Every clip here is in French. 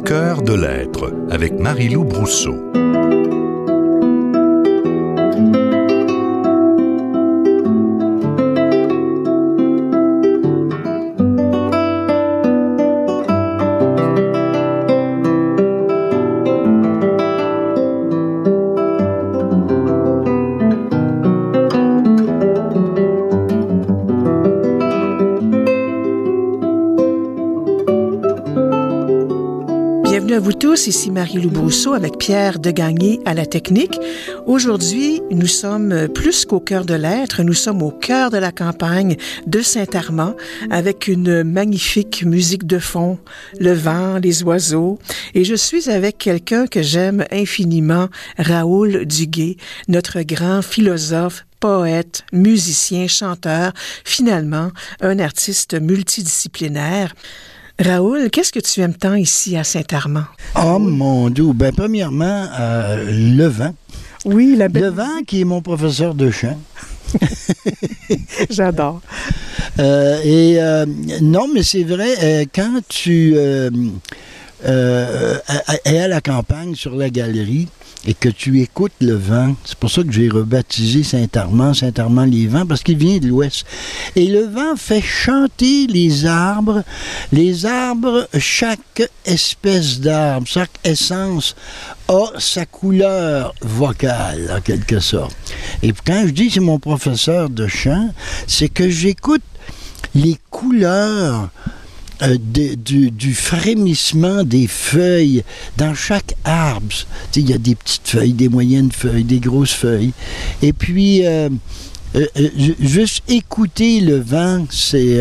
cœur de l'être avec Marie-Lou Brousseau. Bienvenue à vous tous, ici Marie-Lou Brousseau avec Pierre Degagné à la technique. Aujourd'hui, nous sommes plus qu'au cœur de l'être, nous sommes au cœur de la campagne de Saint-Armand avec une magnifique musique de fond, le vent, les oiseaux. Et je suis avec quelqu'un que j'aime infiniment, Raoul Duguay, notre grand philosophe, poète, musicien, chanteur, finalement un artiste multidisciplinaire. Raoul, qu'est-ce que tu aimes tant ici à Saint-Armand? Oh mon Dieu! Ben, premièrement, le vent. Oui, la belle... Le vent qui est mon professeur de chant. J'adore. Non, mais c'est vrai, quand tu es à la campagne, sur la galerie, et que tu écoutes le vent, c'est pour ça que j'ai rebaptisé Saint-Armand-les-Vents, parce qu'il vient de l'ouest. Et le vent fait chanter les arbres, chaque espèce d'arbre, chaque essence a sa couleur vocale, en quelque sorte. Et quand je dis que c'est mon professeur de chant, c'est que j'écoute les couleurs du frémissement des feuilles dans chaque arbre. Il y a des petites feuilles, des moyennes feuilles, des grosses feuilles. Et puis, juste écouter le vent, c'est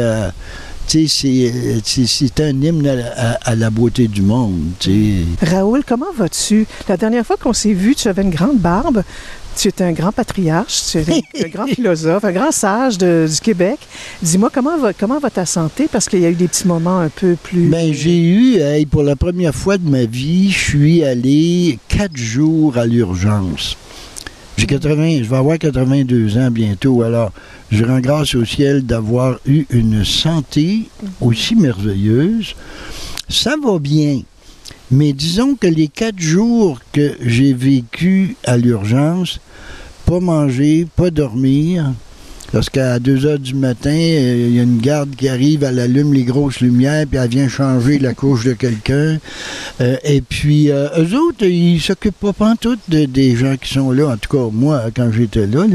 un hymne à la beauté du monde. T'sais. Raoul, comment vas-tu? La dernière fois qu'on s'est vu, tu avais une grande barbe. Tu es un grand patriarche, tu es un grand philosophe, un grand sage du Québec. Dis-moi, comment va ta santé? Parce qu'il y a eu des petits moments un peu plus... Ben, j'ai eu, pour la première fois de ma vie, je suis allé 4 jours à l'urgence. Je vais avoir 82 ans bientôt, alors je rends grâce au ciel d'avoir eu une santé aussi merveilleuse. Ça va bien. Mais disons que les 4 jours que j'ai vécu à l'urgence, pas manger, pas dormir, parce qu'à 2 heures du matin, il y a une garde qui arrive, elle allume les grosses lumières, puis elle vient changer la couche de quelqu'un. Et puis, eux autres, ils s'occupent pas pantoute des gens qui sont là. En tout cas, moi, quand j'étais là,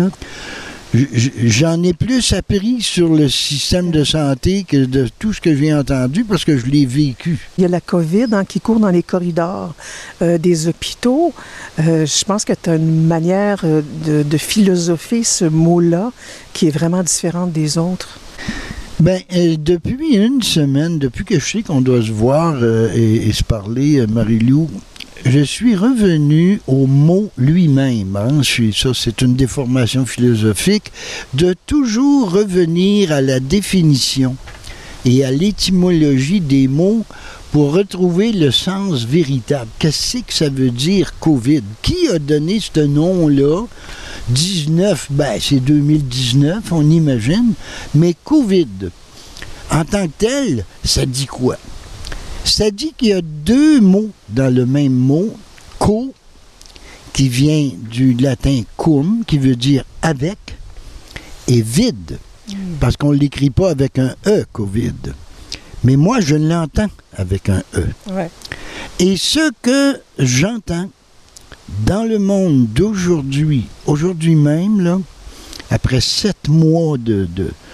j'en ai plus appris sur le système de santé que de tout ce que j'ai entendu parce que je l'ai vécu. Il y a la COVID qui court dans les corridors des hôpitaux. Je pense que tu as une manière de philosopher ce mot-là qui est vraiment différente des autres. Bien, depuis une semaine, depuis que je sais qu'on doit se voir et se parler, Marie-Lou, je suis revenu au mot lui-même. Ça, c'est une déformation philosophique, de toujours revenir à la définition et à l'étymologie des mots pour retrouver le sens véritable. Qu'est-ce que ça veut dire COVID? Qui a donné ce nom-là? 19, c'est 2019, on imagine, mais COVID, en tant que tel, ça dit quoi? Ça dit qu'il y a 2 mots dans le même mot, co, qui vient du latin cum, qui veut dire avec, et vide, parce qu'on ne l'écrit pas avec un E, Covid. Mais moi, je l'entends avec un E. Ouais. Et ce que j'entends dans le monde d'aujourd'hui, aujourd'hui même, là, après 7 mois de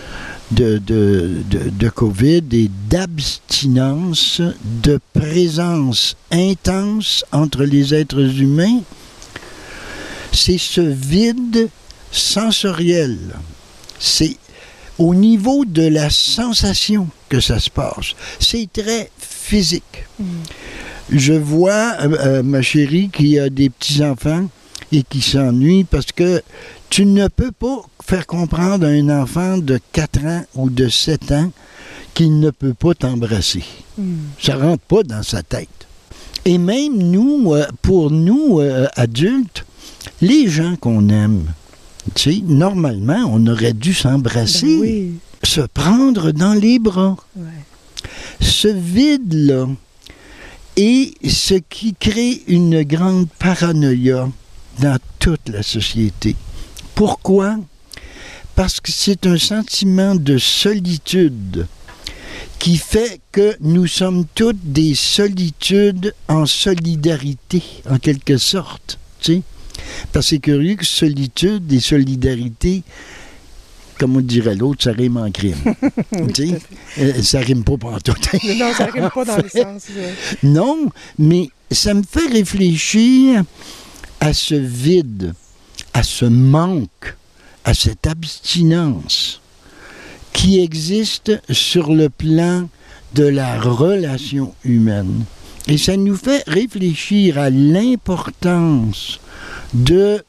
COVID et d'abstinence, de présence intense entre les êtres humains, c'est ce vide sensoriel. C'est au niveau de la sensation que ça se passe. C'est très physique. Je vois ma chérie qui a des petits-enfants et qui s'ennuie parce que tu ne peux pas faire comprendre à un enfant de 4 ans ou de 7 ans qu'il ne peut pas t'embrasser. Ça ne rentre pas dans sa tête. Et même nous, pour nous, adultes, les gens qu'on aime, tu sais, normalement, on aurait dû s'embrasser, se prendre dans les bras. Ouais. Ce vide-là Et ce qui crée une grande paranoïa dans toute la société. Pourquoi? Parce que c'est un sentiment de solitude qui fait que nous sommes toutes des solitudes en solidarité, en quelque sorte. Tu sais? Parce que c'est curieux que solitude et solidarité, comme on dirait l'autre, ça rime en crime. Tu sais? Ça rime pas pantoute. Non, ça rime pas dans le sens. Non, mais ça me fait réfléchir à ce vide, à ce manque, à cette abstinence qui existe sur le plan de la relation humaine. Et ça nous fait réfléchir à l'importance de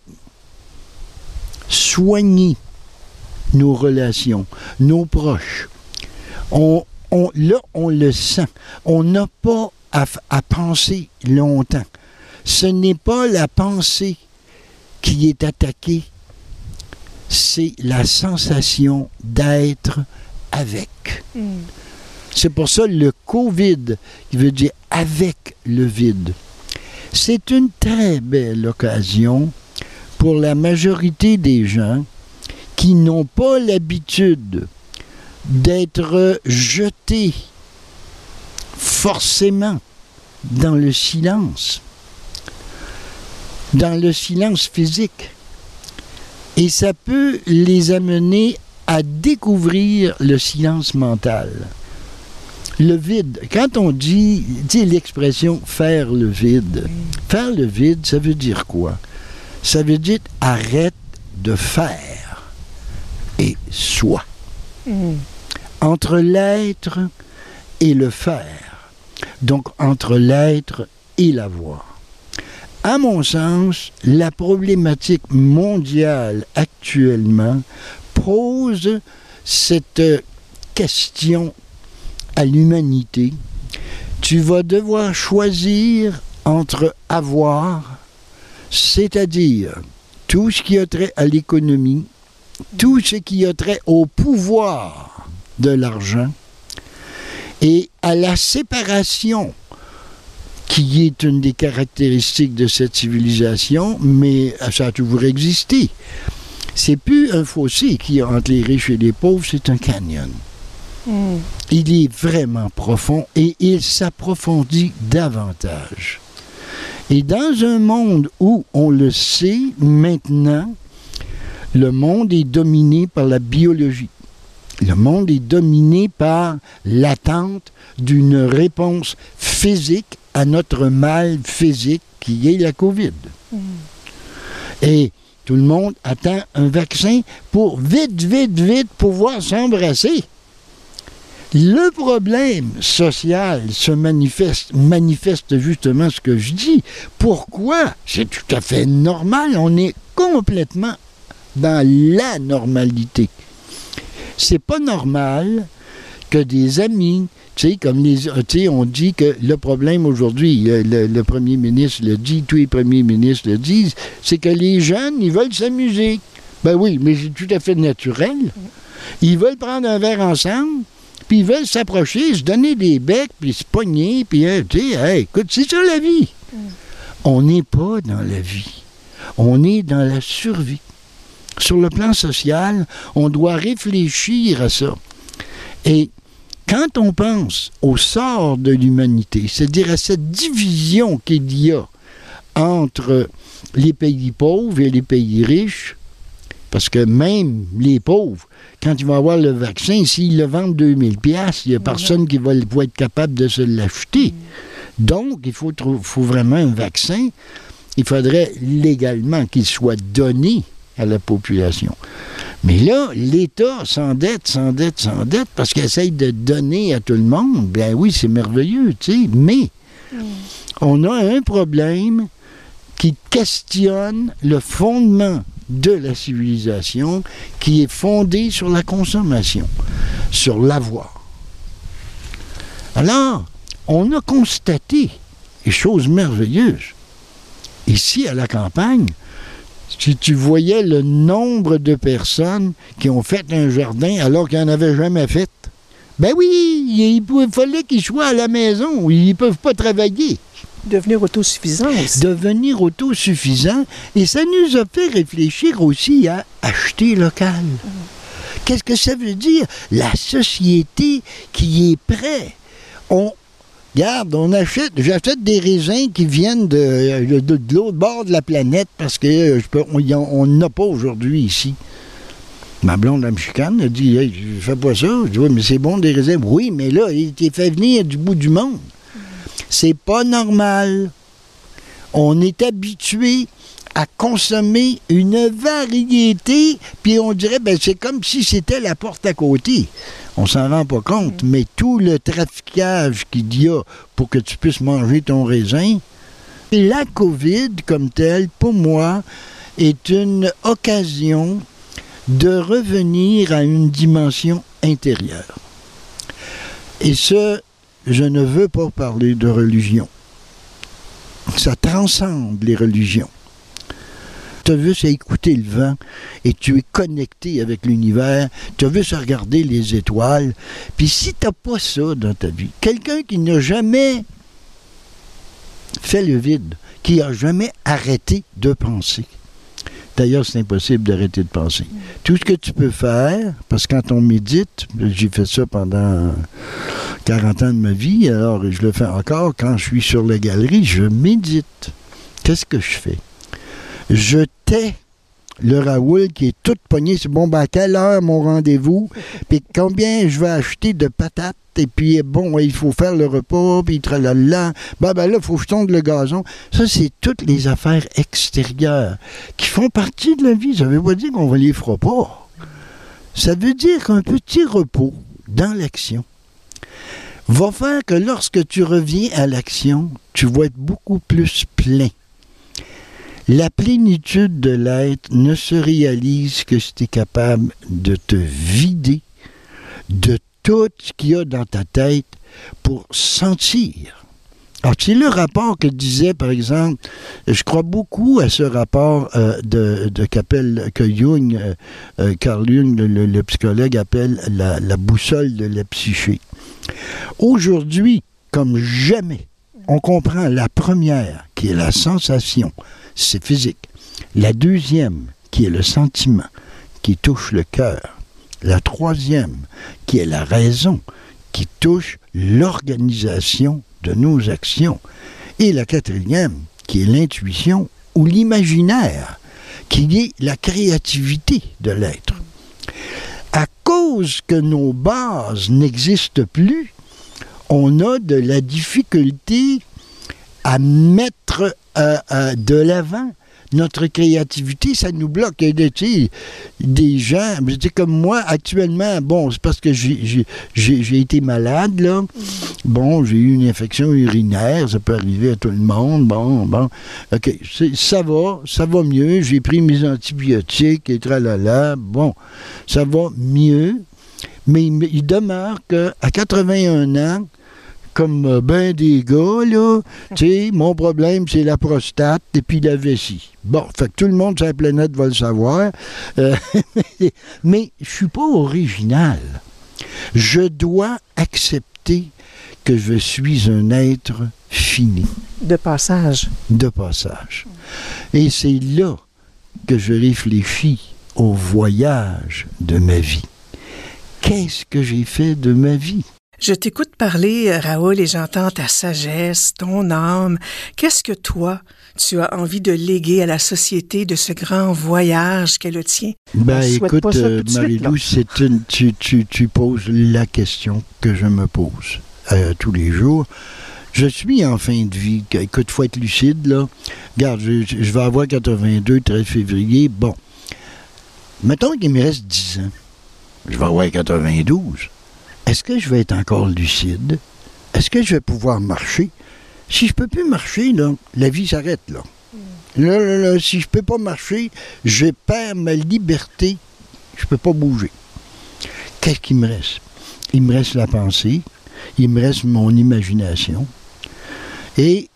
soigner nos relations, nos proches. Là, on le sent. On n'a pas à penser longtemps. Ce n'est pas la pensée qui est attaquée, c'est la sensation d'être avec. C'est pour ça le COVID, qui veut dire avec le vide. C'est une très belle occasion pour la majorité des gens qui n'ont pas l'habitude d'être jetés forcément dans le silence physique. Et ça peut les amener à découvrir le silence mental. Le vide. Quand on dit l'expression « faire le vide », faire le vide, ça veut dire quoi? Ça veut dire « arrête de faire et sois ». Entre l'être et le faire. Donc, entre l'être et l'avoir. À mon sens, la problématique mondiale actuellement pose cette question à l'humanité. Tu vas devoir choisir entre avoir, c'est-à-dire tout ce qui a trait à l'économie, tout ce qui a trait au pouvoir de l'argent et à la séparation qui est une des caractéristiques de cette civilisation, mais ça a toujours existé. C'est plus un fossé qu'il y a entre les riches et les pauvres, c'est un canyon. Il est vraiment profond et il s'approfondit davantage. Et dans un monde où, on le sait maintenant, le monde est dominé par la biologie. Le monde est dominé par l'attente d'une réponse physique à notre mal physique qui est la COVID. Et tout le monde attend un vaccin pour vite pouvoir s'embrasser. Le problème social se manifeste justement ce que je dis. Pourquoi? C'est tout à fait normal. On est complètement dans la normalité. C'est pas normal que des amis, tu sais, comme on dit que le problème aujourd'hui, le premier ministre le dit, tous les premiers ministres le disent, c'est que les jeunes, ils veulent s'amuser. Ben oui, mais c'est tout à fait naturel. Ils veulent prendre un verre ensemble, puis ils veulent s'approcher, se donner des becs, puis se pogner, puis tu sais, hey, écoute, c'est ça la vie. On n'est pas dans la vie. On est dans la survie. Sur le plan social, on doit réfléchir à ça. Et quand on pense au sort de l'humanité, c'est-à-dire à cette division qu'il y a entre les pays pauvres et les pays riches, parce que même les pauvres, quand ils vont avoir le vaccin, s'ils le vendent 2000$, il n'y a personne qui va être capable de se l'acheter. Donc, il faut vraiment un vaccin. Il faudrait légalement qu'il soit donné à la population. Mais là, l'État s'endette parce qu'il essaye de donner à tout le monde. Ben oui, c'est merveilleux, tu sais, mais on a un problème qui questionne le fondement de la civilisation qui est fondé sur la consommation, sur l'avoir. Alors, on a constaté des choses merveilleuses. Ici, à la campagne, si tu voyais le nombre de personnes qui ont fait un jardin alors qu'ils n'en avaient jamais fait, ben oui, il fallait qu'ils soient à la maison, ils ne peuvent pas travailler. Devenir autosuffisant aussi. Devenir autosuffisant. Et ça nous a fait réfléchir aussi à acheter local. Qu'est-ce que ça veut dire? La société qui est prête. Regarde, j'achète des raisins qui viennent de l'autre bord de la planète parce qu'on n'a pas aujourd'hui ici. Ma blonde, la chicane, elle dit, hey, je fais pas ça. Je dis, oui, mais c'est bon des raisins. Oui, mais là, il t'est fait venir du bout du monde. C'est pas normal. On est habitué à consommer une variété, puis on dirait, c'est comme si c'était la porte à côté. On s'en rend pas compte, mais tout le traficage qu'il y a pour que tu puisses manger ton raisin, et la COVID comme telle, pour moi, est une occasion de revenir à une dimension intérieure. Et ça, je ne veux pas parler de religion. Ça transcende les religions. Tu as juste à écouter le vent et tu es connecté avec l'univers. Tu as juste à regarder les étoiles. Puis si tu n'as pas ça dans ta vie, quelqu'un qui n'a jamais fait le vide, qui n'a jamais arrêté de penser. D'ailleurs, c'est impossible d'arrêter de penser. Tout ce que tu peux faire, parce que quand on médite, j'ai fait ça pendant 40 ans de ma vie, alors je le fais encore, quand je suis sur la galerie, je médite. Qu'est-ce que je fais? Je tais le Raoul qui est tout pogné. C'est bon, à quelle heure mon rendez-vous? Puis combien je vais acheter de patates? Et puis, bon, il faut faire le repas, puis tralala. Là, il faut que je tonde le gazon. Ça, c'est toutes les affaires extérieures qui font partie de la vie. Ça ne veut pas dire qu'on ne les fera pas. Ça veut dire qu'un petit repos dans l'action va faire que lorsque tu reviens à l'action, tu vas être beaucoup plus plein. La plénitude de l'être ne se réalise que si tu es capable de te vider de tout ce qu'il y a dans ta tête pour sentir. Alors, c'est le rapport que disait, par exemple, je crois beaucoup à ce rapport que Jung, Carl Jung, le psychologue, appelle la boussole de la psyché. Aujourd'hui, comme jamais, on comprend la première, qui est la sensation, c'est physique. La deuxième, qui est le sentiment, qui touche le cœur. La troisième, qui est la raison, qui touche l'organisation de nos actions. Et la quatrième, qui est l'intuition ou l'imaginaire, qui est la créativité de l'être. À cause que nos bases n'existent plus, on a de la difficulté à mettre de l'avant notre créativité, ça nous bloque. Des gens, comme moi, actuellement, bon, c'est parce que j'ai été malade, là. Bon, j'ai eu une infection urinaire, ça peut arriver à tout le monde. Bon. OK, ça va mieux. J'ai pris mes antibiotiques et tralala. Bon, ça va mieux. Mais il demeure qu'à 81 ans, comme ben des gars, là, tu sais, mon problème, c'est la prostate et puis la vessie. Bon, fait que tout le monde sur la planète va le savoir. Mais je suis pas original. Je dois accepter que je suis un être fini. De passage. De passage. Et c'est là que je réfléchis au voyage de ma vie. Qu'est-ce que j'ai fait de ma vie? Je t'écoute parler, Raoul, et j'entends ta sagesse, ton âme. Qu'est-ce que toi, tu as envie de léguer à la société de ce grand voyage qu'est le tien? Écoute, Marie-Lou, tu poses la question que je me pose tous les jours. Je suis en fin de vie. Écoute, il faut être lucide, là. Regarde, je vais avoir 82, 13 février. Bon. Mettons qu'il me reste 10 ans. Je vais avoir 92. Est-ce que je vais être encore lucide? Est-ce que je vais pouvoir marcher? Si je ne peux plus marcher, là, la vie s'arrête, là. Là, si je ne peux pas marcher, je perds ma liberté. Je ne peux pas bouger. Qu'est-ce qu'il me reste? Il me reste la pensée. Il me reste mon imagination. Et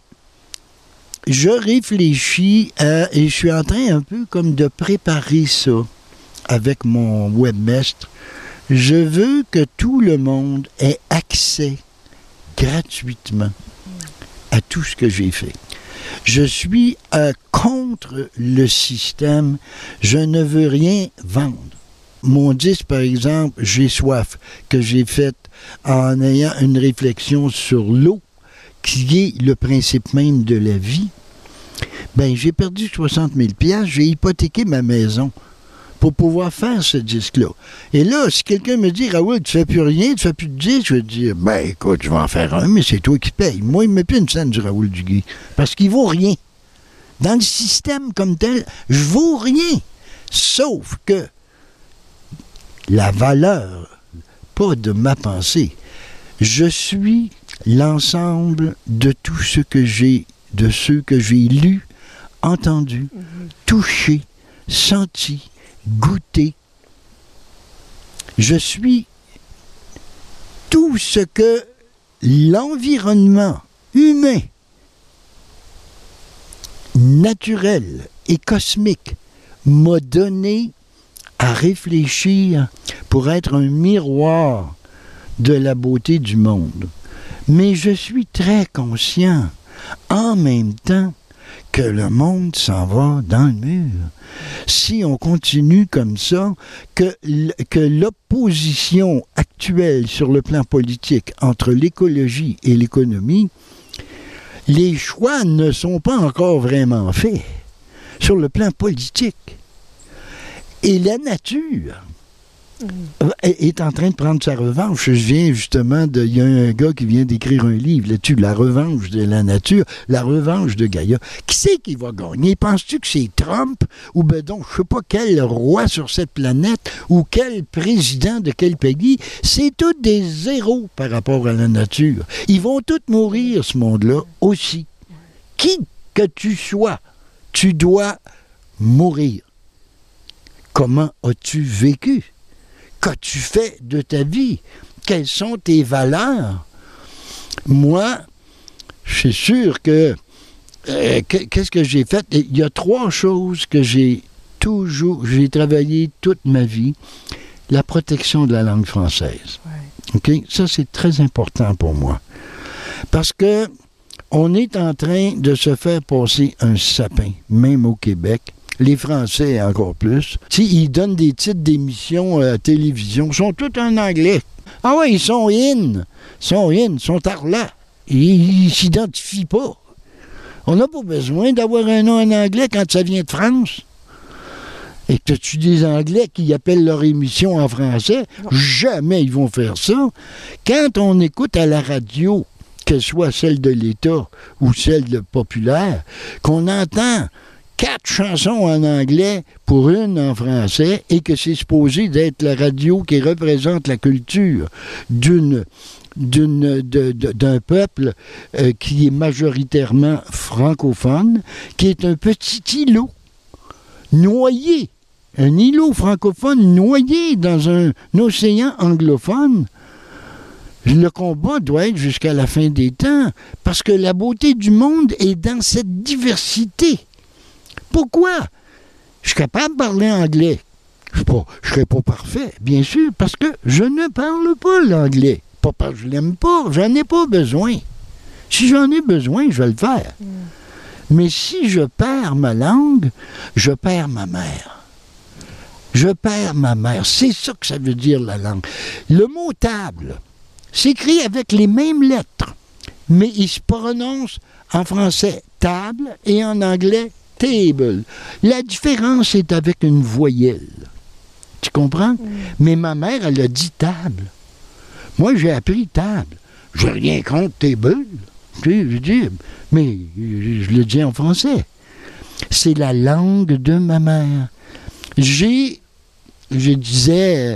je réfléchis et je suis en train un peu comme de préparer ça avec mon webmestre. Je veux que tout le monde ait accès gratuitement à tout ce que j'ai fait. Je suis contre le système. Je ne veux rien vendre. Mon disque, par exemple, J'ai soif, que j'ai fait en ayant une réflexion sur l'eau, qui est le principe même de la vie, ben j'ai perdu 60 000 $, j'ai hypothéqué ma maison pour pouvoir faire ce disque-là. Et là, si quelqu'un me dit « Raoul, tu fais plus rien, tu fais plus de disque », je vais dire « Ben écoute, je vais en faire un, mais c'est toi qui payes. » Moi, il ne met plus une scène du Raoul Duguay, parce qu'il vaut rien. Dans le système comme tel, je vaux rien. Sauf que la valeur, pas de ma pensée, je suis l'ensemble de tout ce que j'ai, de ceux que j'ai lus, entendus, touchés, sentis, goûtés. Je suis tout ce que l'environnement humain, naturel et cosmique m'a donné à réfléchir pour être un miroir de la beauté du monde. Mais je suis très conscient, en même temps, que le monde s'en va dans le mur. Si on continue comme ça, que l'opposition actuelle sur le plan politique entre l'écologie et l'économie, les choix ne sont pas encore vraiment faits sur le plan politique. Et la nature est en train de prendre sa revanche. Je viens justement de... Il y a un gars qui vient d'écrire un livre là-dessus, La revanche de la nature, la revanche de Gaïa. Qui c'est qui va gagner? Penses-tu que c'est Trump ou ben donc, je sais pas quel roi sur cette planète ou quel président de quel pays? C'est tous des zéros par rapport à la nature. Ils vont tous mourir, ce monde-là, aussi. Qui que tu sois, tu dois mourir. Comment as-tu vécu? Qu'as-tu fait de ta vie? Quelles sont tes valeurs? Moi, je suis sûr que... qu'est-ce que j'ai fait? Il y a 3 choses que j'ai travaillé toute ma vie. La protection de la langue française. Ouais. OK? Ça, c'est très important pour moi. Parce que on est en train de se faire passer un sapin, même au Québec. Les Français, encore plus. Ils donnent des titres d'émissions à la télévision. Ils sont tous en anglais. Ah ouais, ils sont in. Ils sont arlats. Ils ne s'identifient pas. On n'a pas besoin d'avoir un nom en anglais quand ça vient de France. Et que tu des Anglais qui appellent leur émission en français? Jamais ils vont faire ça. Quand on écoute à la radio, qu'elle soit celle de l'État ou celle de populaire, qu'on entend 4 chansons en anglais pour une en français et que c'est supposé d'être la radio qui représente la culture d'un peuple qui est majoritairement francophone, qui est un petit îlot noyé, un îlot francophone noyé dans un océan anglophone. Le combat doit être jusqu'à la fin des temps, parce que la beauté du monde est dans cette diversité. Pourquoi? Je suis capable de parler anglais. Je ne serai pas parfait, bien sûr, parce que je ne parle pas l'anglais. Pas parce que je ne l'aime pas, j'en ai pas besoin. Si j'en ai besoin, je vais le faire. Mais si je perds ma langue, je perds ma mère. Je perds ma mère. C'est ça que ça veut dire, la langue. Le mot table s'écrit avec les mêmes lettres, mais il se prononce en français table et en anglais table. La différence est avec une voyelle. Tu comprends? Mais ma mère, elle a dit table. Moi, j'ai appris table. Je n'ai rien contre table. Je dis, mais je le dis en français. C'est la langue de ma mère. J'ai fait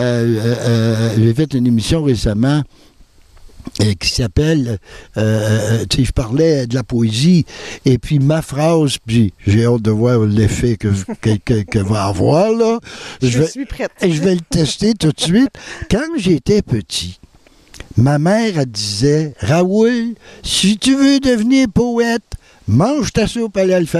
une émission récemment qui s'appelle, je parlais de la poésie, et puis ma phrase, puis j'ai hâte de voir l'effet que va avoir, là. Je suis prête. Je vais le tester tout de suite. Quand j'étais petit, ma mère, elle disait, « Raoul, si tu veux devenir poète, mange ta soupe à l'alphabet. »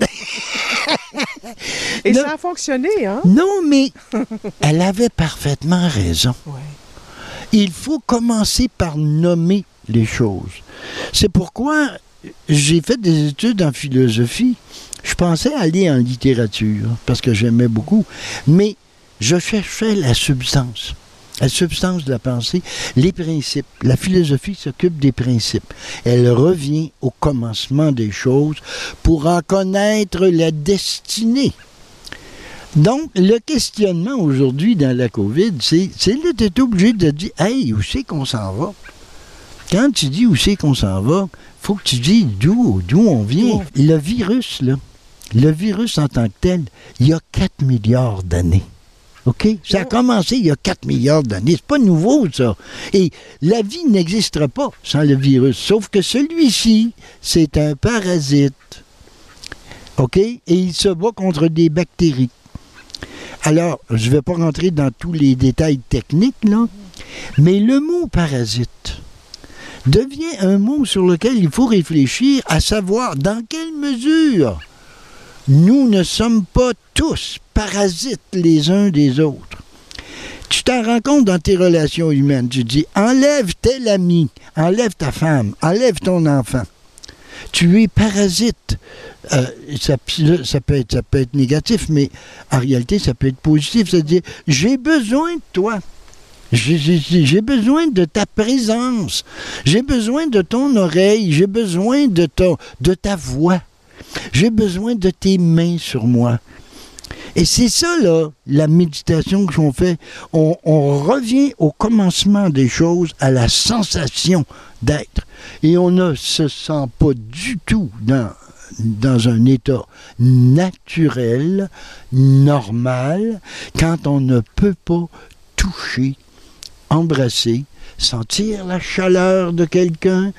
Et non, ça a fonctionné, hein? Non, mais elle avait parfaitement raison. Ouais. Il faut commencer par nommer les choses. C'est pourquoi j'ai fait des études en philosophie. Je pensais aller en littérature, parce que j'aimais beaucoup, mais je cherchais la substance de la pensée, les principes. La philosophie s'occupe des principes. Elle revient au commencement des choses pour en connaître la destinée. Donc, le questionnement aujourd'hui dans la COVID, c'est là, tu es obligé de dire « Hey, où c'est qu'on s'en va? » Quand tu dis où c'est qu'on s'en va, il faut que tu dises d'où on vient. Le virus, là, le virus en tant que tel, il y a 4 milliards d'années. OK? Ça a commencé il y a 4 milliards d'années. C'est pas nouveau, ça. Et la vie n'existerait pas sans le virus. Sauf que celui-ci, c'est un parasite. OK? Et il se bat contre des bactéries. Alors, je ne vais pas rentrer dans tous les détails techniques, là, mais le mot parasite devient un mot sur lequel il faut réfléchir, à savoir dans quelle mesure nous ne sommes pas tous parasites les uns des autres. Tu t'en rends compte dans tes relations humaines. Tu dis, enlève tel ami, enlève ta femme, enlève ton enfant. Tu es parasite. Ça peut être négatif, mais en réalité, ça peut être positif. C'est-à-dire, j'ai besoin de toi. J'ai besoin de ta présence. J'ai besoin de ton oreille. J'ai besoin de ta voix. J'ai besoin de tes mains sur moi. Et c'est ça, là, la méditation que l'on fait. On revient au commencement des choses, à la sensation d'être. Et on ne se sent pas du tout dans un état naturel, normal, quand on ne peut pas toucher, embrasser, sentir la chaleur de quelqu'un,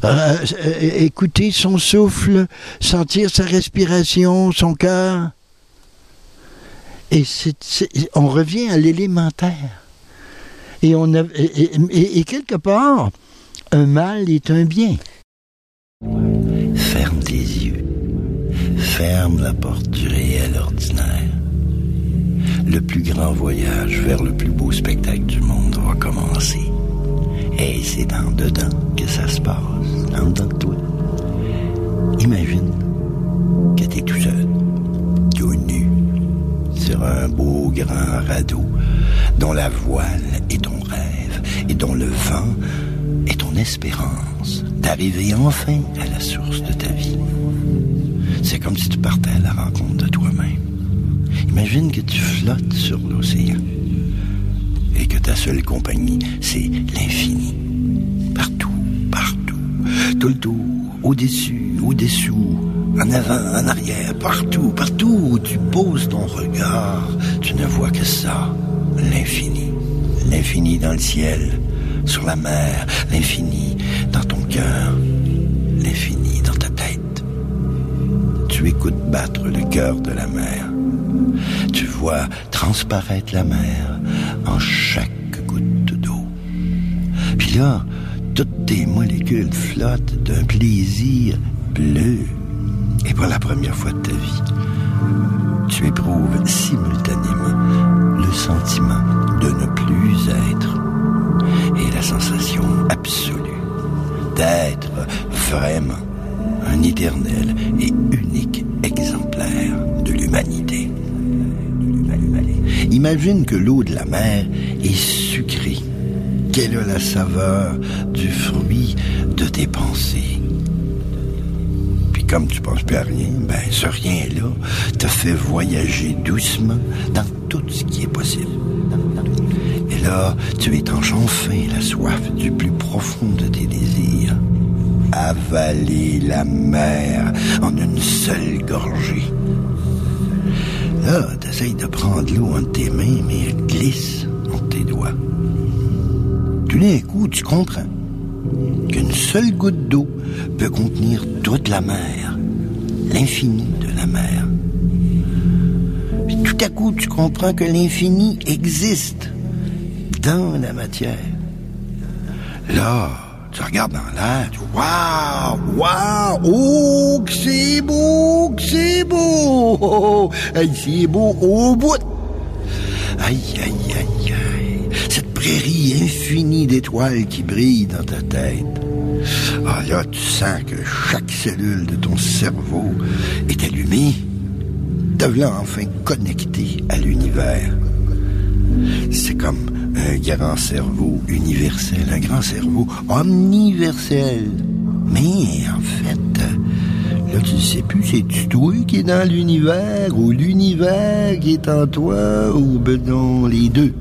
écouter son souffle, sentir sa respiration, son cœur. Et on revient à l'élémentaire. Et quelque part, un mal est un bien. Ferme tes yeux. Ferme la porte du réel ordinaire. Le plus grand voyage vers le plus beau spectacle du monde va commencer. Et c'est en dedans que ça se passe, en dedans de toi. Imagine que t'es tout seul, tout nu, sur un beau grand radeau, dont la voile est ton rêve et dont le vent est ton espérance d'arriver enfin à la source de ta vie. C'est comme si tu partais à la rencontre de toi-même. Imagine que tu flottes sur l'océan et que ta seule compagnie, c'est l'infini. Partout, partout, tout le tour, au-dessus, au-dessous, en avant, en arrière, partout, partout où tu poses ton regard, tu ne vois que ça, l'infini. L'infini dans le ciel, sur la mer, l'infini dans ton cœur, l'infini dans ta tête. Tu écoutes battre le cœur de la mer. Tu vois transparaître la mer en chaque goutte d'eau. Puis là, toutes tes molécules flottent d'un plaisir bleu. Et pour la première fois de ta vie, tu éprouves simultanément le sentiment de ne plus être et la sensation absolue d'être vraiment un éternel et unique exemplaire de l'humanité. Imagine que l'eau de la mer est sucrée, qu'elle a la saveur du fruit de tes pensées. Puis comme tu penses plus à rien, ce rien-là te fait voyager doucement dans tout ce qui est possible. Et là, tu étanches enfin la soif du plus profond de tes désirs. Avaler la mer en une seule gorgée. Là, t'essayes de prendre l'eau entre tes mains, mais elle glisse entre tes doigts. Tout d'un coup, tu comprends qu'une seule goutte d'eau peut contenir toute la mer, l'infini de la mer. Puis tout à coup, tu comprends que l'infini existe dans la matière. Là, tu regardes dans l'air, tu waouh, waouh, oh, que c'est beau, hey, c'est beau au bout. Aïe, aïe, aïe, aïe. Cette prairie infinie d'étoiles qui brillent dans ta tête. Ah là, tu sens que chaque cellule de ton cerveau est allumée, devenant enfin connectée à l'univers. C'est comme un grand cerveau universel, un grand cerveau omniversel. Mais en fait, là, tu ne sais plus, c'est toi qui es dans l'univers ou l'univers qui est en toi ou ben non, les deux.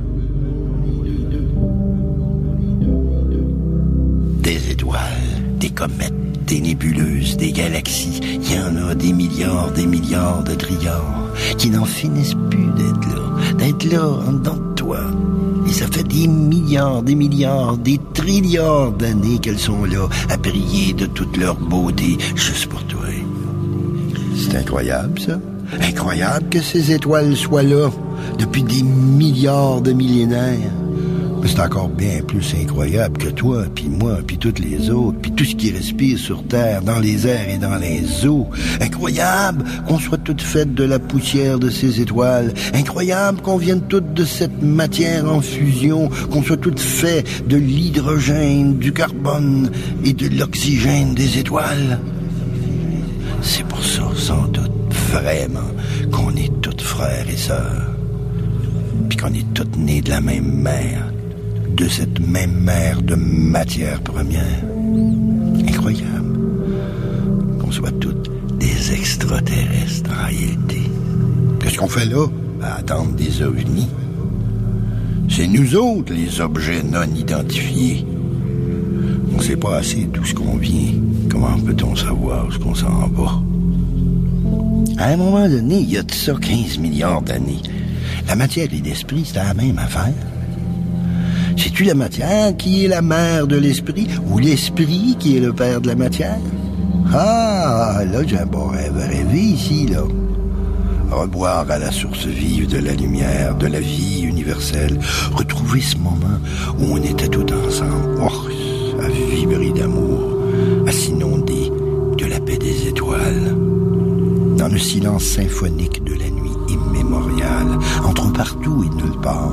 Des étoiles, des comètes, des nébuleuses, des galaxies, il y en a des milliards de trilliards qui n'en finissent plus d'être là en dedans de toi. Et ça fait des milliards, des trilliards d'années qu'elles sont là, à briller de toute leur beauté, juste pour toi. C'est incroyable, ça. Incroyable que ces étoiles soient là, depuis des milliards de millénaires. Mais c'est encore bien plus incroyable que toi, puis moi, puis toutes les autres, puis tout ce qui respire sur Terre, dans les airs et dans les eaux. Incroyable qu'on soit toutes faites de la poussière de ces étoiles. Incroyable qu'on vienne toutes de cette matière en fusion, qu'on soit toutes faites de l'hydrogène, du carbone et de l'oxygène des étoiles. C'est pour ça, sans doute, vraiment, qu'on est toutes frères et sœurs. Puis qu'on est toutes nées de la même mère. De cette même mer de matière première. Incroyable qu'on soit toutes des extraterrestres en réalité. Qu'est-ce qu'on fait là? À attendre des ovnis. C'est nous autres les objets non identifiés. On ne sait pas assez d'où ce qu'on vient. Comment peut-on savoir où ce qu'on s'en va? À un moment donné, il y a de ça 15 milliards d'années, la matière et l'esprit, c'était la même affaire. C'est-tu la matière qui est la mère de l'esprit ou l'esprit qui est le père de la matière? Ah, là, j'ai un bon rêve à rêver ici, là. Reboire à la source vive de la lumière, de la vie universelle. Retrouver ce moment où on était tous ensemble, à vibrer d'amour, à s'inonder de la paix des étoiles. Dans le silence symphonique de la nuit immémoriale, entre partout et nulle part.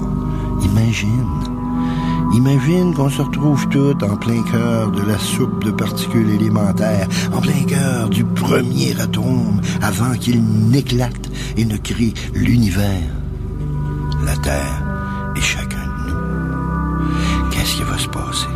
Imagine qu'on se retrouve toutes en plein cœur de la soupe de particules élémentaires, en plein cœur du premier atome, avant qu'il n'éclate et ne crée l'univers, la Terre et chacun de nous. Qu'est-ce qui va se passer?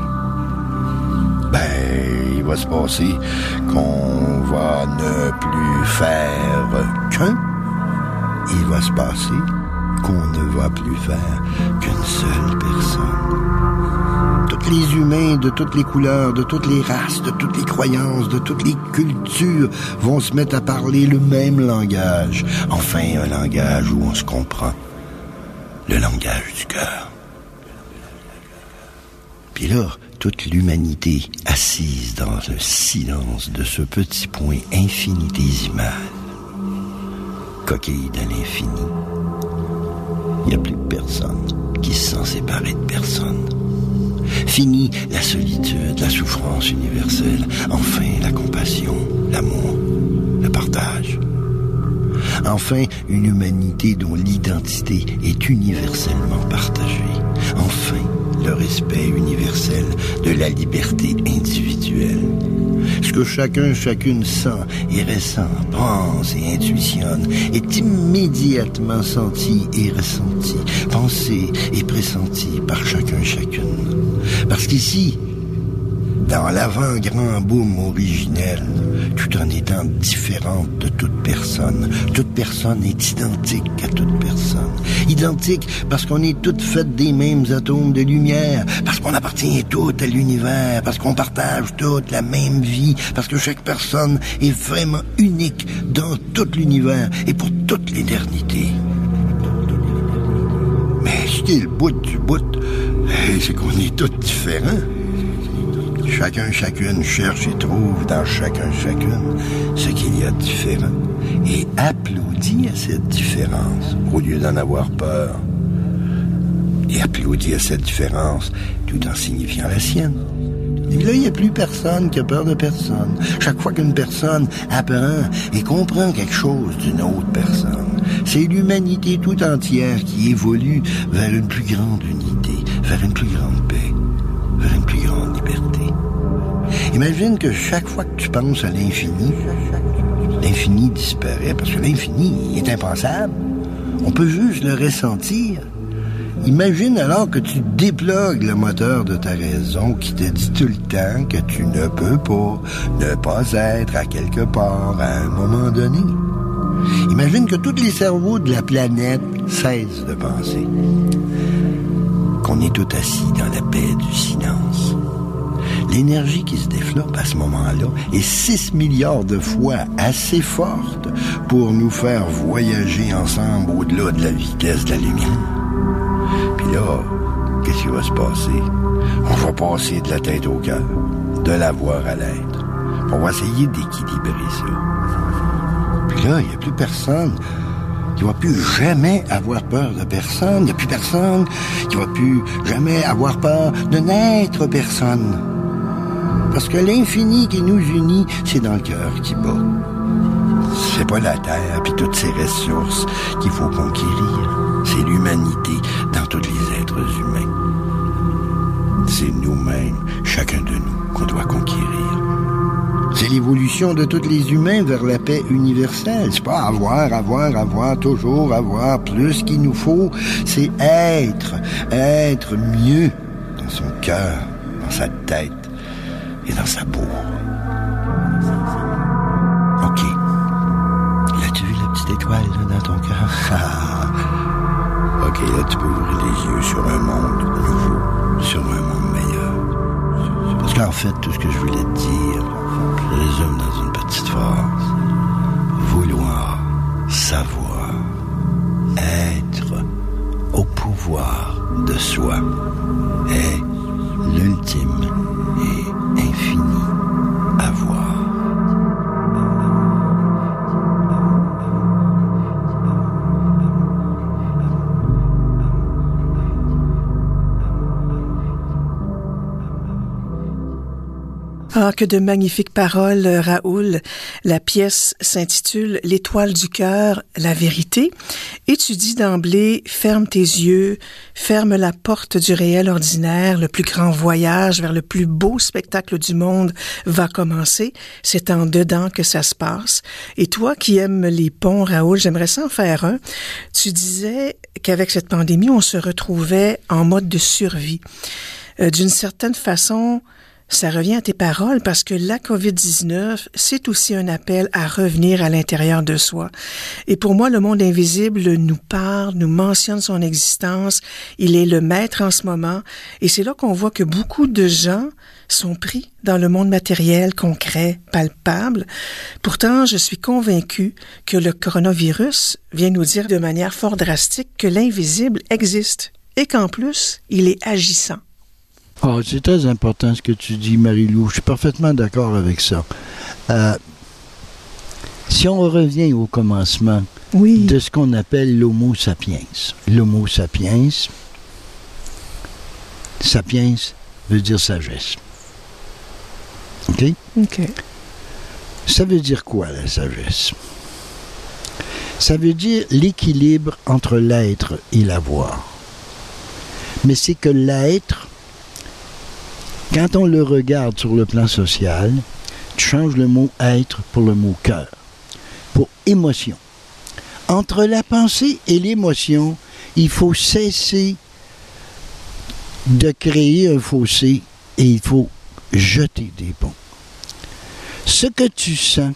Il va se passer qu'on va ne plus faire qu'un. Il va se passer qu'on ne va plus faire qu'une seule personne. Tous les humains de toutes les couleurs, de toutes les races, de toutes les croyances, de toutes les cultures vont se mettre à parler le même langage. Enfin, un langage où on se comprend. Le langage du cœur. Puis là, toute l'humanité assise dans le silence de ce petit point infinitésimal, coquille de l'infini. Il n'y a plus personne qui se sent séparé de personne. Fini la solitude, la souffrance universelle. Enfin, la compassion, l'amour, le partage. Enfin, une humanité dont l'identité est universellement partagée. Enfin, le respect universel de la liberté individuelle. Ce que chacune sent et ressent, pense et intuitionne est immédiatement senti et ressenti, pensé et pressenti par chacune. Parce qu'ici, dans l'avant-grand boom originel, tout en étant différente de toute personne est identique à toute personne. Identique parce qu'on est toutes faites des mêmes atomes de lumière, parce qu'on appartient toutes à l'univers, parce qu'on partage toutes la même vie, parce que chaque personne est vraiment unique dans tout l'univers et pour toute l'éternité. Mais ce qui est le bout du bout, c'est qu'on est tous différents. Chacune cherche et trouve dans chacune ce qu'il y a de différent et applaudit à cette différence au lieu d'en avoir peur. Et applaudit à cette différence tout en signifiant la sienne. Et là, il n'y a plus personne qui a peur de personne. Chaque fois qu'une personne apprend et comprend quelque chose d'une autre personne, c'est l'humanité tout entière qui évolue vers une plus grande unité, vers une plus grande paix, vers une plus grande liberté. Imagine que chaque fois que tu penses à l'infini, l'infini disparaît, parce que l'infini est impensable. On peut juste le ressentir. Imagine alors que tu déplugues le moteur de ta raison qui te dit tout le temps que tu ne peux pas ne pas être à quelque part à un moment donné. Imagine que tous les cerveaux de la planète cessent de penser. Qu'on est tout assis dans la paix du silence. L'énergie qui se développe à ce moment-là est 6 milliards de fois assez forte pour nous faire voyager ensemble au-delà de la vitesse de la lumière. Puis là, qu'est-ce qui va se passer? On va passer de la tête au cœur, de la voix à l'être. On va essayer d'équilibrer ça. Puis là, il n'y a plus personne qui va plus jamais avoir peur de personne. Il n'y a plus personne qui va plus jamais avoir peur de n'être personne. Parce que l'infini qui nous unit, c'est dans le cœur qui bat. C'est pas la terre puis toutes ses ressources qu'il faut conquérir. C'est l'humanité dans tous les êtres humains. C'est nous-mêmes, chacun de nous, qu'on doit conquérir. C'est l'évolution de tous les humains vers la paix universelle. C'est pas avoir, toujours avoir plus qu'il nous faut. C'est être mieux dans son cœur, dans sa tête et dans sa peau. OK. L'as-tu vu la petite étoile là, dans ton cœur? OK, là, tu peux ouvrir les yeux sur un monde nouveau, sur un monde meilleur. Parce qu'en fait, tout ce que je voulais te dire, je résume dans une petite phrase. Vouloir, savoir, être au pouvoir de soi est l'ultime et infini avoir. Ah, que de magnifiques paroles, Raoul. La pièce s'intitule « L'étoile du cœur, la vérité ». Et tu dis d'emblée « Ferme tes yeux, ferme la porte du réel ordinaire, le plus grand voyage vers le plus beau spectacle du monde va commencer. C'est en dedans que ça se passe. » Et toi qui aimes les ponts, Raoul, j'aimerais ça en faire un. Tu disais qu'avec cette pandémie, on se retrouvait en mode de survie. D'une certaine façon, ça revient à tes paroles parce que la COVID-19, c'est aussi un appel à revenir à l'intérieur de soi. Et pour moi, le monde invisible nous parle, nous mentionne son existence. Il est le maître en ce moment. Et c'est là qu'on voit que beaucoup de gens sont pris dans le monde matériel, concret, palpable. Pourtant, je suis convaincue que le coronavirus vient nous dire de manière fort drastique que l'invisible existe et qu'en plus, il est agissant. Oh, c'est très important ce que tu dis, Marie-Lou. Je suis parfaitement d'accord avec ça. Si on revient au commencement de ce qu'on appelle l'Homo sapiens. L'Homo sapiens, sapiens veut dire sagesse. OK? OK. Ça veut dire quoi, la sagesse? Ça veut dire l'équilibre entre l'être et l'avoir. Mais c'est que l'être, quand on le regarde sur le plan social, tu changes le mot « être » pour le mot « cœur », pour « émotion ». Entre la pensée et l'émotion, il faut cesser de créer un fossé et il faut jeter des ponts. Ce que tu sens,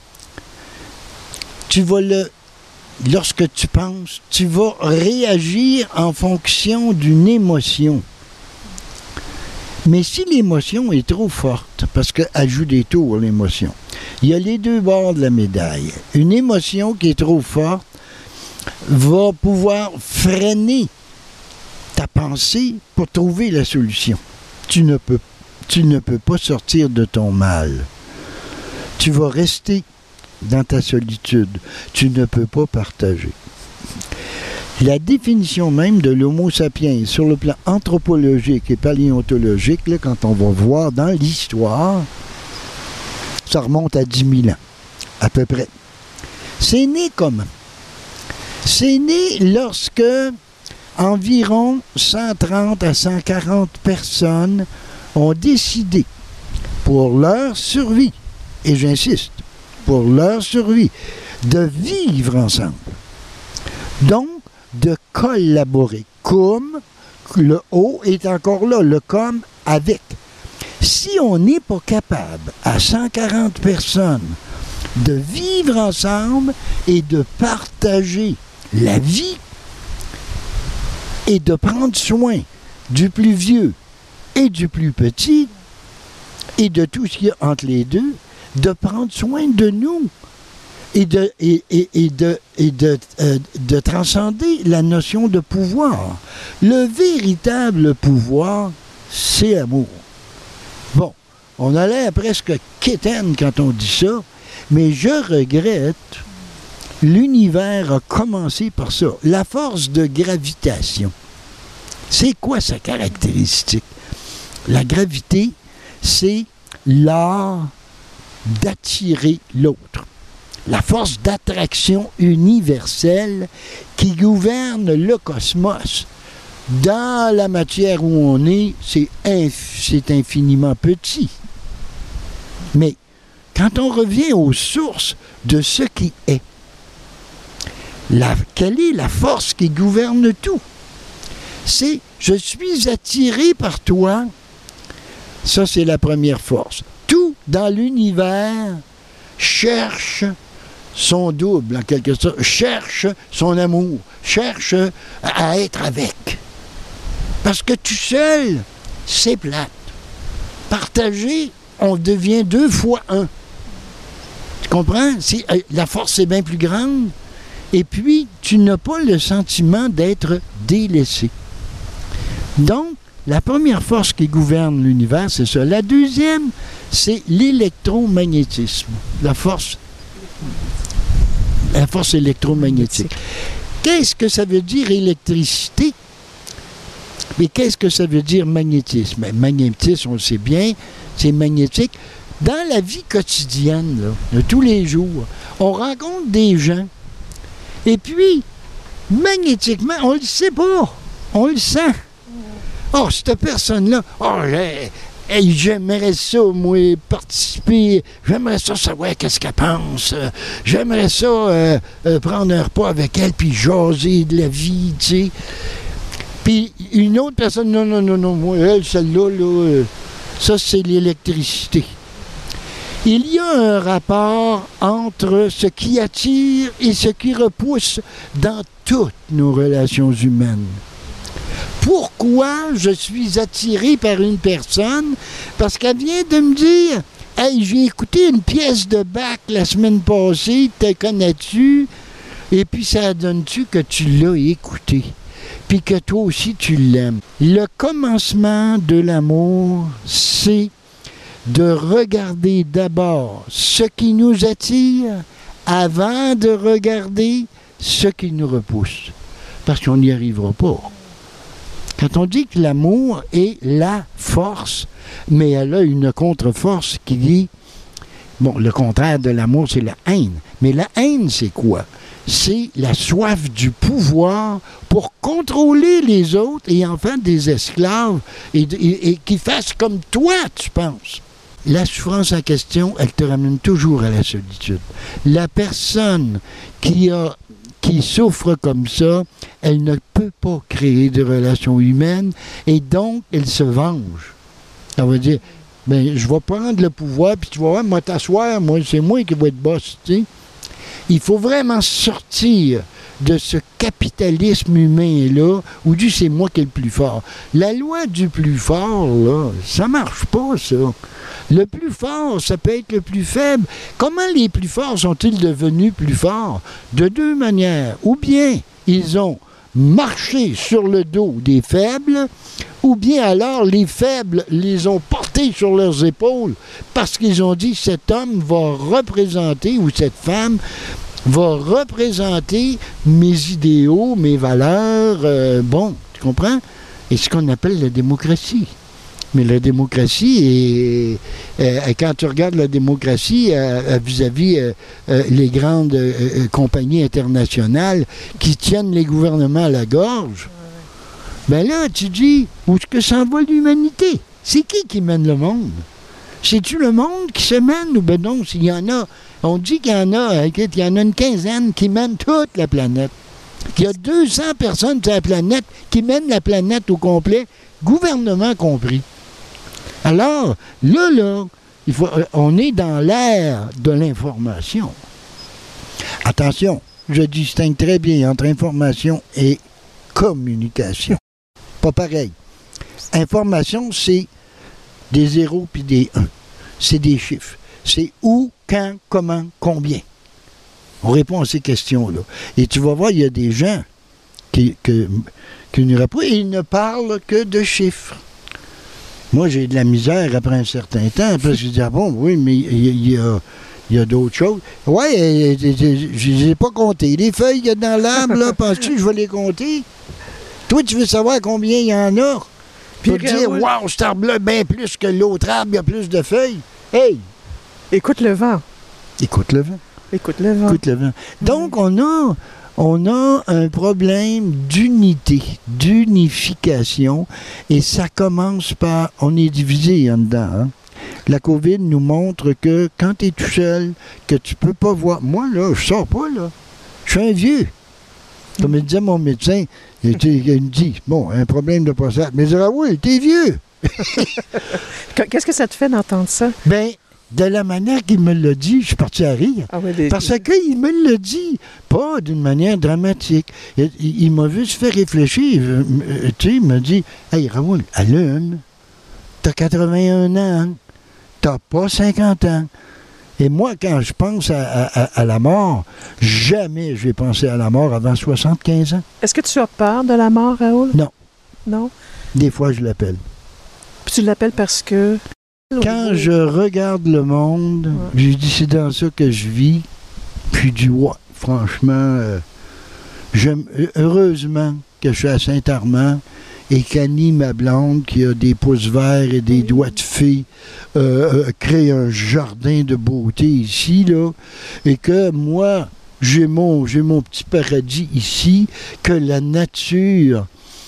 lorsque tu penses, tu vas réagir en fonction d'une émotion. Mais si l'émotion est trop forte, parce qu'elle joue des tours, l'émotion, il y a les deux bords de la médaille. Une émotion qui est trop forte va pouvoir freiner ta pensée pour trouver la solution. Tu ne peux pas sortir de ton mal. Tu vas rester dans ta solitude. Tu ne peux pas partager. La définition même de l'Homo sapiens sur le plan anthropologique et paléontologique, là, quand on va voir dans l'histoire, ça remonte à 10 000 ans, à peu près. C'est né comment? C'est né lorsque, environ 130 à 140 personnes ont décidé, pour leur survie, et j'insiste, pour leur survie, de vivre ensemble. Donc, de collaborer. Comme, le O est encore là, le comme avec. Si on n'est pas capable, à 140 personnes, de vivre ensemble et de partager la vie et de prendre soin du plus vieux et du plus petit et de tout ce qu'il y a entre les deux, de prendre soin de nous et de transcender la notion de pouvoir. Le véritable pouvoir, c'est l'amour. Bon, on a l'air presque quétaine quand on dit ça, mais je regrette, l'univers a commencé par ça. La force de gravitation. C'est quoi sa caractéristique? La gravité, c'est l'art d'attirer l'autre. La force d'attraction universelle qui gouverne le cosmos. Dans la matière où on est, c'est infiniment petit. Mais quand on revient aux sources de ce qui est, quelle est la force qui gouverne tout? C'est « je suis attiré par toi ». Ça, c'est la première force. Tout dans l'univers cherche son double, en quelque sorte, cherche son amour, cherche à être avec. Parce que tout seul, c'est plate. Partagé, on devient 2 fois 1. Tu comprends? La force est bien plus grande. Et puis, tu n'as pas le sentiment d'être délaissé. Donc, la première force qui gouverne l'univers, c'est ça. La deuxième, c'est l'électromagnétisme. La force électromagnétique. Qu'est-ce que ça veut dire électricité? Mais qu'est-ce que ça veut dire magnétisme? Magnétisme, on le sait bien, c'est magnétique. Dans la vie quotidienne, là, de tous les jours, on rencontre des gens. Et puis, magnétiquement, on ne le sait pas. On le sent. Oh, cette personne-là, j'aimerais ça, moi, participer. J'aimerais ça savoir qu'est-ce qu'elle pense. J'aimerais ça prendre un repas avec elle puis jaser de la vie, tu sais. Puis une autre personne, non, moi, elle, celle-là, ça, c'est l'électricité. Il y a un rapport entre ce qui attire et ce qui repousse dans toutes nos relations humaines. Pourquoi je suis attiré par une personne? Parce qu'elle vient de me dire « Hey, j'ai écouté une pièce de Bach la semaine passée, te connais-tu? » Et puis ça donne-tu que tu l'as écouté? Puis que toi aussi tu l'aimes. Le commencement de l'amour, c'est de regarder d'abord ce qui nous attire avant de regarder ce qui nous repousse. Parce qu'on n'y arrivera pas. Quand on dit que l'amour est la force, mais elle a une contre-force qui dit, bon, le contraire de l'amour, c'est la haine. Mais la haine, c'est quoi? C'est la soif du pouvoir pour contrôler les autres et en faire des esclaves et qui fassent comme toi, tu penses. La souffrance en question, elle te ramène toujours à la solitude. La personne qui souffre comme ça, elle ne peut pas créer de relations humaines et donc elle se venge. Ça veut dire, ben, je vais prendre le pouvoir puis tu vas voir, moi t'asseoir, moi c'est moi qui vais être boss, tu sais. Il faut vraiment sortir de ce capitalisme humain-là où dit c'est moi qui est le plus fort. La loi du plus fort, là, ça marche pas, ça. Le plus fort, ça peut être le plus faible. Comment les plus forts sont-ils devenus plus forts? De 2 manières. Ou bien ils ont marché sur le dos des faibles, ou bien alors les faibles les ont portés sur leurs épaules parce qu'ils ont dit cet homme va représenter, ou cette femme va représenter mes idéaux, mes valeurs, bon, tu comprends? Et ce qu'on appelle la démocratie. Mais la démocratie, quand tu regardes la démocratie vis-à-vis les grandes compagnies internationales qui tiennent les gouvernements à la gorge, Ben là, tu dis, où est-ce que s'en va l'humanité? C'est qui mène le monde? C'est-tu le monde qui se mène ou ben non, s'il y en a, on dit qu'il y en a, il y en a une quinzaine qui mènent toute la planète. Il y a 200 personnes sur la planète qui mènent la planète au complet, gouvernement compris. Alors, là, on est dans l'ère de l'information. Attention, je distingue très bien entre information et communication. Pas pareil. Information, c'est des 0 puis des 1. C'est des chiffres. C'est où, quand, comment, combien. On répond à ces questions-là. Et tu vas voir, il y a des gens qui ne répondent et ils ne parlent que de chiffres. Moi, j'ai de la misère après un certain temps, parce que je dis, ah bon, oui, mais il y a d'autres choses. Oui, je ne les ai pas comptées. Les feuilles qu'il y a dans l'arbre, là, penses-tu que je vais les compter? Toi, tu veux savoir combien il y en a? Puis tu dire, wow, cet arbre-là, bien plus que l'autre arbre, il y a plus de feuilles. Hey! Écoute le vent. Écoute le vent. Écoute le vent. Écoute le vent. Donc, on a un problème d'unité, d'unification, et ça commence par, on est divisé en dedans. Hein? La COVID nous montre que quand tu es tout seul, que tu peux pas voir. Moi, là, je sors pas, là. Je suis un vieux. Comme me disait mon médecin, il me dit, bon, un problème de prostate. Mais je dis, Raoul, t'es vieux. Qu'est-ce que ça te fait d'entendre ça? Ben, de la manière qu'il me l'a dit, je suis parti à rire. Ah ouais, parce qu'il me l'a dit, pas d'une manière dramatique. Il m'a vu se faire réfléchir. Tu sais, il m'a dit, hey, Raoul, allume. T'as 81 ans. T'as pas 50 ans. Et moi, quand je pense à la mort, jamais je vais penser à la mort avant 75 ans. Est-ce que tu as peur de la mort, Raoul? Non. Non? Des fois, je l'appelle. Puis tu l'appelles parce que... Quand je regarde le monde, je dis c'est dans ça que je vis. Puis du franchement, heureusement que je suis à Saint-Armand et qu'Annie, ma blonde, qui a des pouces verts et des doigts de fée, crée un jardin de beauté ici, là, et que moi, j'ai mon petit paradis ici, que la nature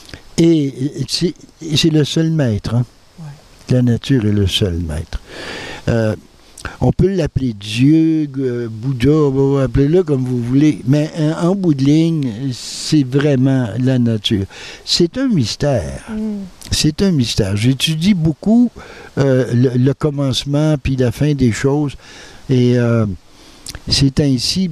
c'est le seul maître, hein? La nature est le seul maître. On peut l'appeler Dieu, Bouddha, appelez-le comme vous voulez, mais en bout de ligne, c'est vraiment la nature. C'est un mystère. C'est un mystère. J'étudie beaucoup le commencement puis la fin des choses. Et c'est ainsi,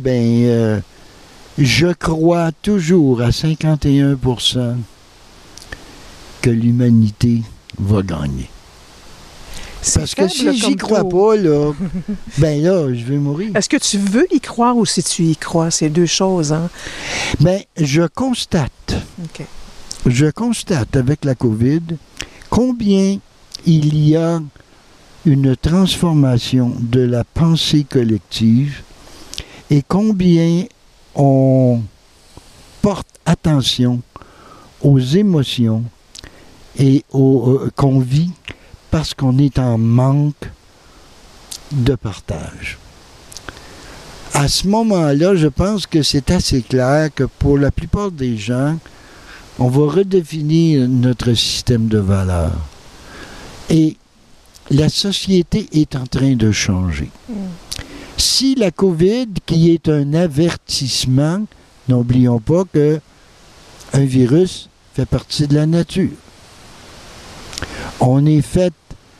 je crois toujours à 51% que l'humanité va gagner. Parce que si j'y crois pas, là, ben là, je vais mourir. Est-ce que tu veux y croire ou si tu y crois? C'est deux choses, hein? Ben, je constate avec la COVID combien il y a une transformation de la pensée collective et combien on porte attention aux émotions et qu'on vit parce qu'on est en manque de partage. À ce moment-là, je pense que c'est assez clair que pour la plupart des gens, on va redéfinir notre système de valeurs. Et la société est en train de changer. Si la COVID, qui est un avertissement, n'oublions pas qu'un virus fait partie de la nature. On est fait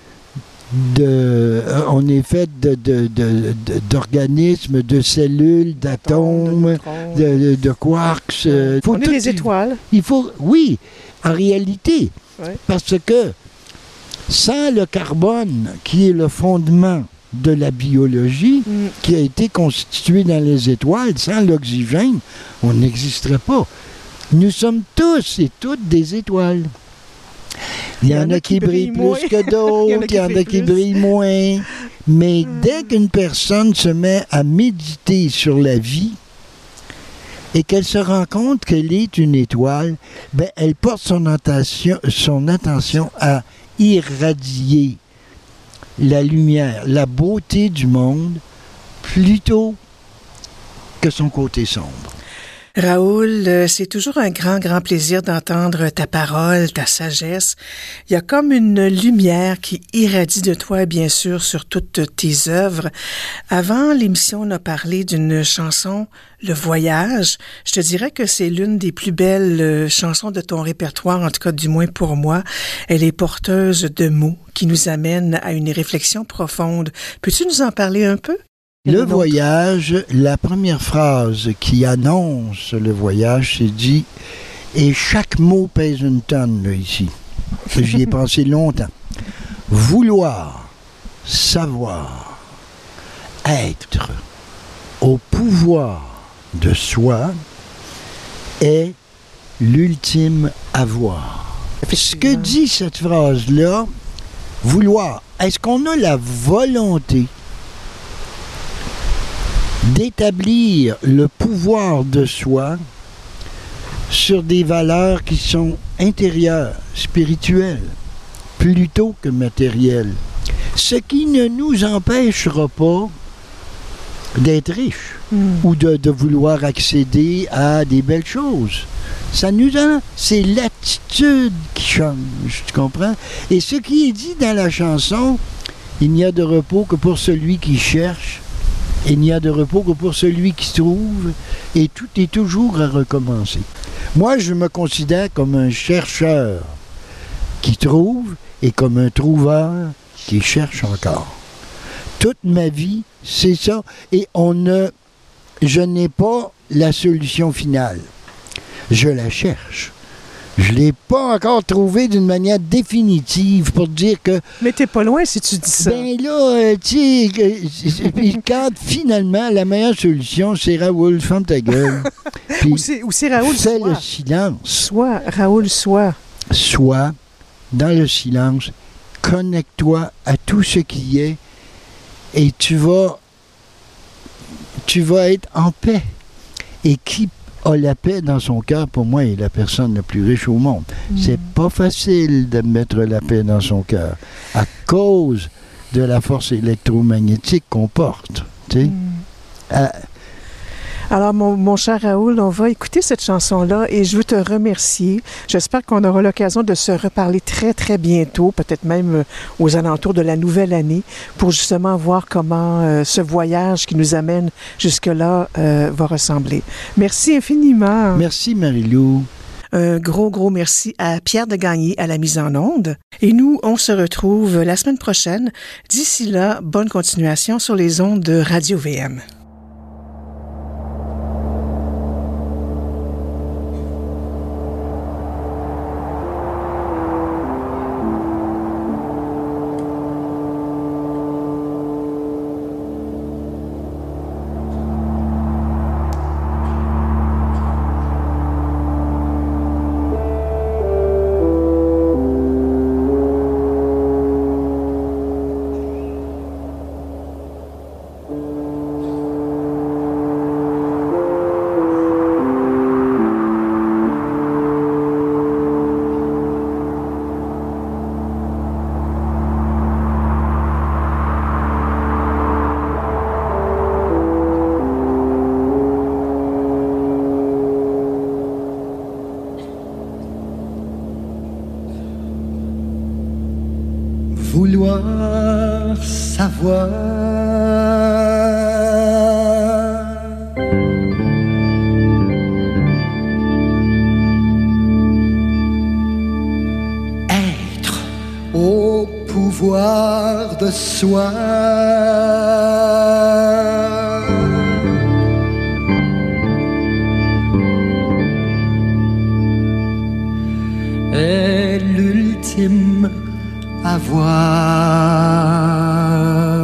d'organismes, de cellules, d'atomes, de quarks. On est des étoiles. Oui, en réalité. Ouais. Parce que sans le carbone, qui est le fondement de la biologie, qui a été constituée dans les étoiles, sans l'oxygène, on n'existerait pas. Nous sommes tous et toutes des étoiles. Il y en a qui brillent plus que d'autres, il y en a qui brillent moins. Mais dès qu'une personne se met à méditer sur la vie et qu'elle se rend compte qu'elle est une étoile, ben elle porte son attention à irradier la lumière, la beauté du monde, plutôt que son côté sombre. Raoul, c'est toujours un grand, grand plaisir d'entendre ta parole, ta sagesse. Il y a comme une lumière qui irradie de toi, bien sûr, sur toutes tes œuvres. Avant l'émission, on a parlé d'une chanson, Le Voyage. Je te dirais que c'est l'une des plus belles chansons de ton répertoire, en tout cas du moins pour moi. Elle est porteuse de mots qui nous amènent à une réflexion profonde. Peux-tu nous en parler un peu? Le voyage, la première phrase qui annonce le voyage, c'est dit, et chaque mot pèse une tonne, là, ici. J'y ai pensé longtemps. Vouloir, savoir, être au pouvoir de soi est l'ultime avoir. Ce que dit cette phrase-là, vouloir, est-ce qu'on a la volonté d'établir le pouvoir de soi sur des valeurs qui sont intérieures, spirituelles, plutôt que matérielles. Ce qui ne nous empêchera pas d'être riches ou de vouloir accéder à des belles choses. C'est l'attitude qui change, tu comprends? Et ce qui est dit dans la chanson, il n'y a de repos que pour celui qui cherche, il n'y a de repos que pour celui qui trouve, et tout est toujours à recommencer. Moi, je me considère comme un chercheur qui trouve et comme un trouveur qui cherche encore. Toute ma vie, c'est ça. Et je n'ai pas la solution finale. Je la cherche. Je ne l'ai pas encore trouvé d'une manière définitive pour dire que... Mais t'es pas loin si tu dis ça. Ben là, tu sais, quand finalement, la meilleure solution, c'est Raoul, ferme ta gueule. Ou c'est Raoul, fais le silence. Sois, Raoul, sois. Sois dans le silence, connecte-toi à tout ce qui est et tu vas être en paix. Et qui a la paix dans son cœur, pour moi, est la personne la plus riche au monde. C'est pas facile de mettre la paix dans son cœur à cause de la force électromagnétique qu'on porte. Tu sais? Alors, mon cher Raoul, on va écouter cette chanson-là et je veux te remercier. J'espère qu'on aura l'occasion de se reparler très, très bientôt, peut-être même aux alentours de la nouvelle année, pour justement voir comment ce voyage qui nous amène jusque-là va ressembler. Merci infiniment. Merci, Marie-Lou. Un gros, gros merci à Pierre de Gagné à la mise en onde. Et nous, on se retrouve la semaine prochaine. D'ici là, bonne continuation sur les ondes de Radio VM. Vouloir savoir être au pouvoir de soi est l'ultime avoir.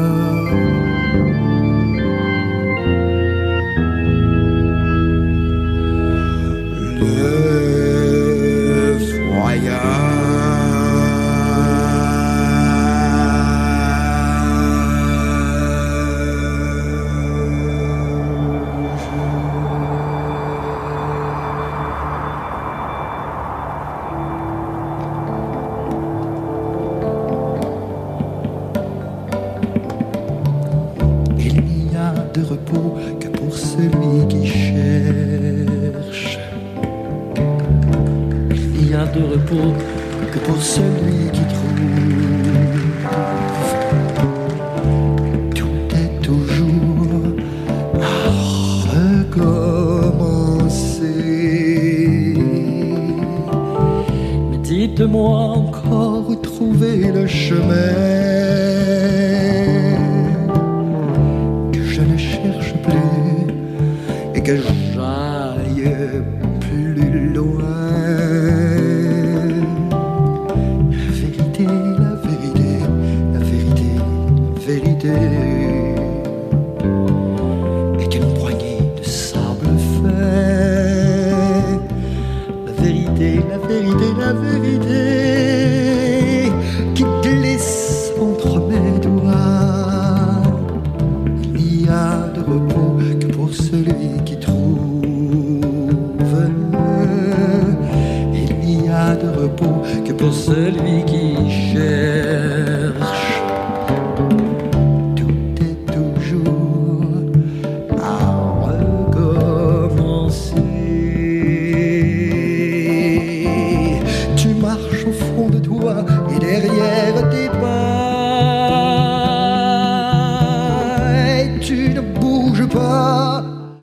Le voyage. De repos que pour celui qui cherche. repos que pour celui qui trouve. Tout est toujours à recommencer. Mais dites-moi encore où trouver le chemin, que je ne cherche plus et que j'aille plus loin. La vérité, la vérité, la vérité, la vérité est une poignée de sable fin. La vérité, la vérité, la vérité qui glisse entre mes doigts. Il n'y a de repos que pour celui qui trouve. Il n'y a de repos que pour celui qui cherche.